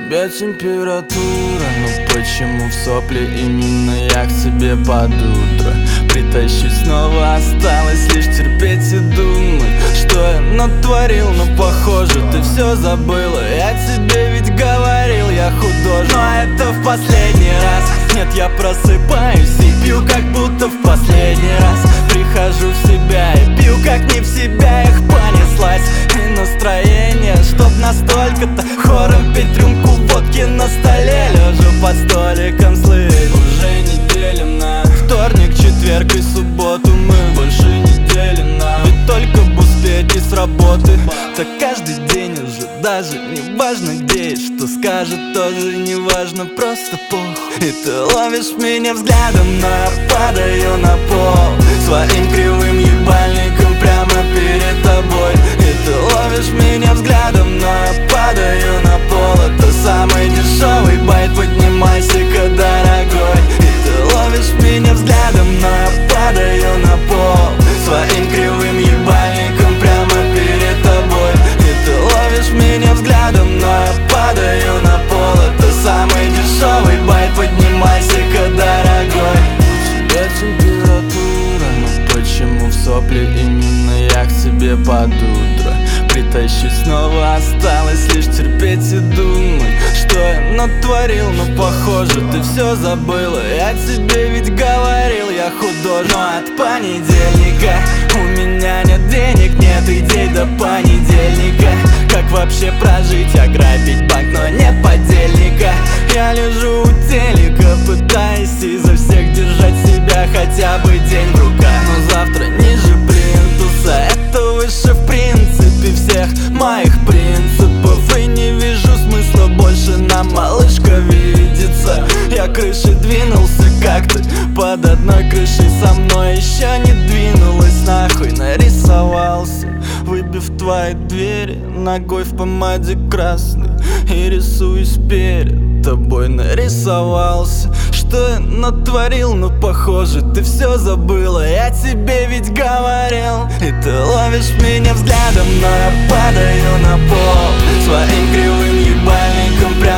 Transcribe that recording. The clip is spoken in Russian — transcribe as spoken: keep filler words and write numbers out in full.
тебя температура, но почему в сопли именно я к тебе под утро? Притащить снова осталось лишь терпеть и думать, что я натворил, но похоже ты все забыла. Я тебе ведь говорил, я художник, но это в последний раз. Нет, я просыпаюсь и пью, как будто в последний раз. Прихожу в себя и пью, как не в себя, их понеслась. И настроение, чтоб настолько-то хором пить рюмку водки на столе. Лежу под столиком, слышь, уже не делим на вторник, четверг и субботу. Мы больше не делим на, ведь только бы успеть и с работы. Так каждый день уже, даже не важно где и что скажет, тоже не важно, просто похуй. И ты ловишь меня взглядом, но я падаю на пол своим кривым ебальником прямо перед тобой. И ты ловишь меня взглядом, но я падаю на пол. Это самый дешевый байт, поднимайся-ка, дорогой. И ты ловишь меня взглядом, но я падаю на пол своим кривым ебальником прямо перед тобой. И ты ловишь меня взглядом, но я падаю на пол. Это самый дешевый байт, поднимайся-ка, дорогой. У тебя температура, но почему в сопли именно я к тебе под утро? Притащить снова осталось лишь терпеть и думать, что я натворил, но похоже ты все забыла. Я тебе ведь говорил, я художник, но от понедельника у меня нет денег, нет идей до понедельника. Как вообще прожить, ограбить банк, но нет подельника. Я лежу у телека, пытаясь изо всех держать себя хотя бы день в руках. Но завтра ниже плинтуса, это выше в принципе всех моих принципов. И не вижу смысла больше нам, малышка, видится. Я крышей двинулся, как ты под одной крышей со мной еще не двинулась нахуй. Нарисовался, выбив твои двери ногой в помаде красной. И рисуюсь перед тобой, нарисовался. Что я натворил, но похоже ты все забыла. Я тебе ведь говорил. И ты ловишь меня взглядом, но я падаю на пол своим кривым ебальником прямо